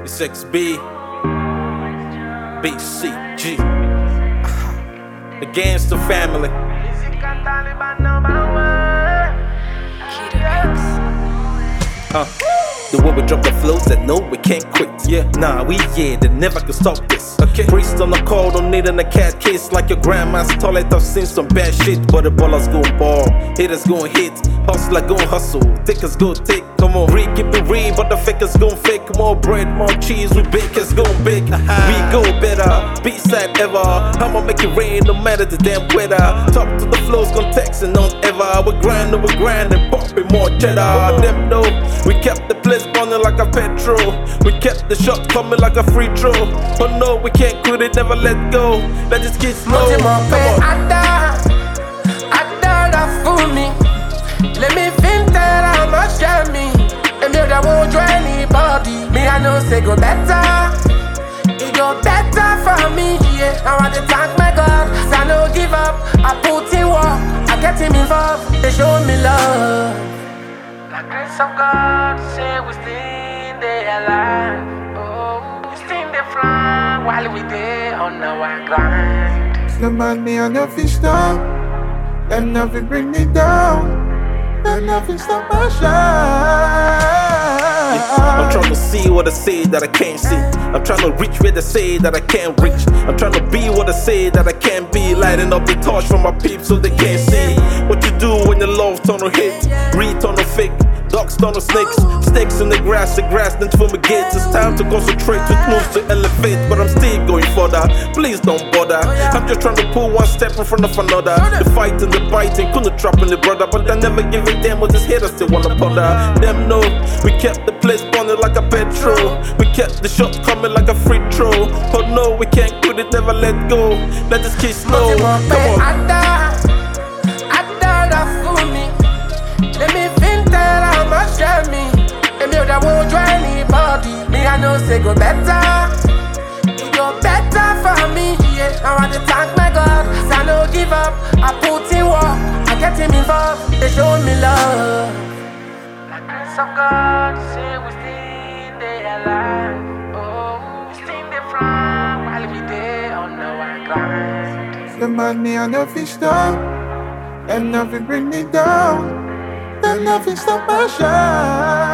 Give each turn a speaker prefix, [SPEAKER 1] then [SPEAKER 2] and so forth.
[SPEAKER 1] It's XB, BCG, against the family. The way we drop the flows that no, we can't quit. Yeah, nah, they never can stop this. Okay, priest on the call, don't need in a cat case. Like your grandma's toilet, I've seen some bad shit. But the ballers gon' ball, haters gon' hit, hustler gon' hustle, takers gon' take. Come on, read, keep it real, but the fakers gon' fake. More bread, more cheese, we bakers gon' bake. We go better, B-side ever. I'ma make it rain, no matter the damn weather. Talk to the flows, context and not ever. We're grinding, popping more cheddar. Them know we kept the place burning like a petrol. We kept the shot coming like a free throw. Oh no, we can't quit it, never let go. Let this kid slow. Come on.
[SPEAKER 2] Fool me. Let me think that I'm a shammy. And me that won't draw anybody. Me I know say go better. It go better for me. Yeah, I want to thank my God. So I no give up. I put in work. I get him involved. They show me love. The grace of God say we still there alive. Oh, we still there flying while we there on our grind.
[SPEAKER 3] Somebody me on the fish stop, and nothing bring me down, and nothing stop my shine.
[SPEAKER 1] I'm trying to see what I say that I can't see. I'm trying to reach where they say that I can't reach. I'm trying to be what I say that I can't be. Lighting up the torch for my peeps so they can't see what you do when your love turn to hate, read turn to fake, dogs turn to snakes, snakes in the grass then fumigates. It's time to concentrate with moves to elevate, but I'm still going further. Please don't bother. I'm just trying to pull one step in front of another. The fight and the biting, couldn't trap in the brother, but I never give a damn what this haters still wanna bother. Them know we kept the place burning like a petrol. We kept the shot coming like a free throw. Oh no, we can't quit it, never let go. Let this kid slow. Come on.
[SPEAKER 2] Fool me. Let me think that I'm a shammy. And me that won't draw anybody. Me I know say go better. It go better for me. Yeah, I want to thank my God. So I no give up. I put in work. I get him involved. They show me love. The grace of God say we still there alive. Oh, we still there flying while we there on our grind.
[SPEAKER 3] Somebody me on the fish stop, and nothing bring me down, and nothing stop my shine.